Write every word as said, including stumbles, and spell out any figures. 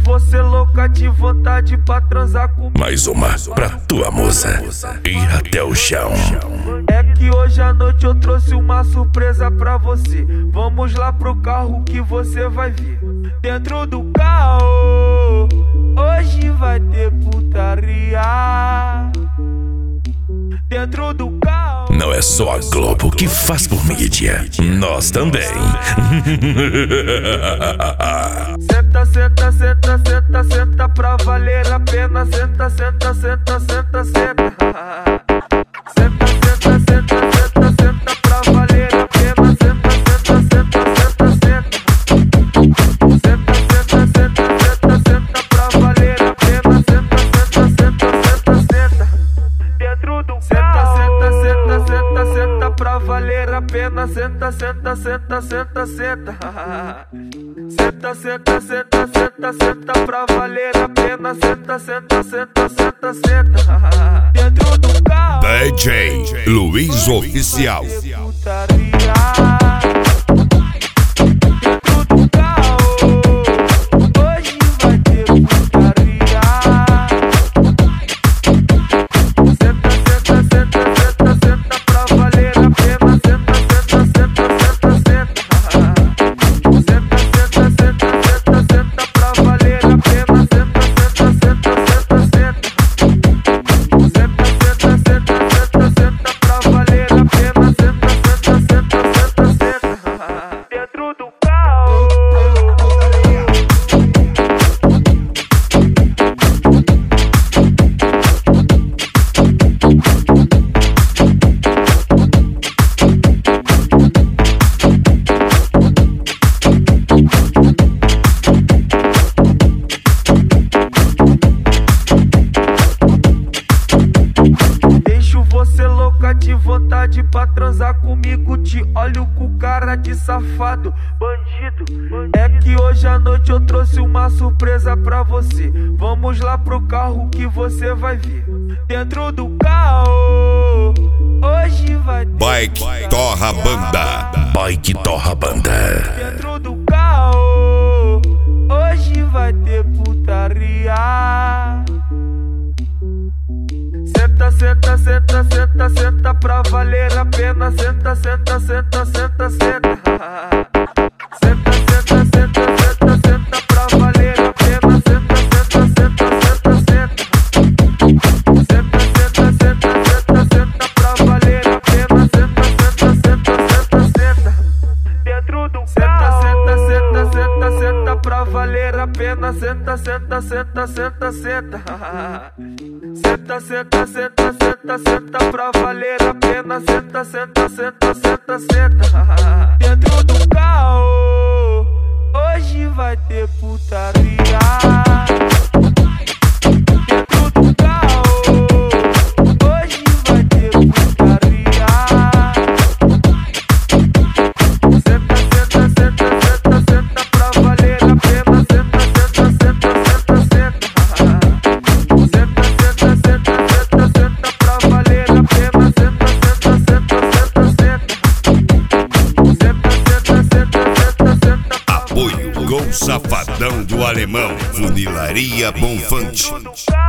você louca de vontade pra transar comigo. Mais uma pra tua moça ir até o chão. É que hoje à noite eu trouxe uma surpresa pra você. Vamos lá pro carro que você vai ver. Dentro do carro hoje vai ter putaria. Dentro do carro não é só a Globo que faz por mídia, nós também. Senta, senta, senta, senta, senta pra valer a pena. Senta, senta, senta, senta, senta. Senta, senta, senta, senta, senta pra valer a pena. Senta, senta, senta, senta, senta. Senta, senta, senta, senta, senta pra valer a pena. Senta, senta, senta, senta, senta. Dentro do senta, senta, senta, senta, senta pra valer a pena. Senta, senta, senta, senta, senta. Senta, senta, senta, senta, senta pra valer a pena. Senta, senta, senta, senta, senta. Dentro do carro D J Luiz Oficial. Putaria. Dentro do carro hoje vai ter putaria. Senta, senta, senta, senta, senta pra valer a pena. Senta, senta, senta, senta, senta. Senta, senta, senta, senta, senta pra valer a pena. Senta, senta, senta, senta, senta. Senta, senta, senta, senta, senta pra valer a pena. Senta, senta, senta, senta, senta. Dentro do carro deixo você louca de vontade pra transar comigo. Te olho com cara de safado, bandido. É que hoje à noite eu trouxe uma surpresa pra você. Vamos lá pro carro que você vai ver. Dentro do carro hoje vai ter Bike Torra Banda. Bike Torra Banda. Dentro do carro hoje vai ter putaria. Senta, senta, senta, senta, senta pra valer a pena. Senta, senta, senta, senta, senta. Senta, senta, senta, senta, senta pra valer a pena. Senta, senta, senta, senta, senta. Senta, senta, senta, senta, senta pra valer a pena. Senta, senta, senta, senta, senta. Dentro do senta, senta, senta, senta, senta pra valer a pena. Senta, senta, senta, senta, senta. Senta, senta, senta, senta, senta pra valer a pena. Senta, senta, senta, senta, senta. Dentro do carro hoje vai ter putaria. Dentro do carro hoje vai ter putaria. Senta, senta, senta, senta, senta pra valer a pena. Senta, senta, senta, senta, senta. Senta, senta, senta, senta, senta pra valer a pena. Senta, senta, senta, senta, senta. Senta, senta, senta, senta, senta. Apoio Gol Safadão do Alemão. Funilaria Bonfante.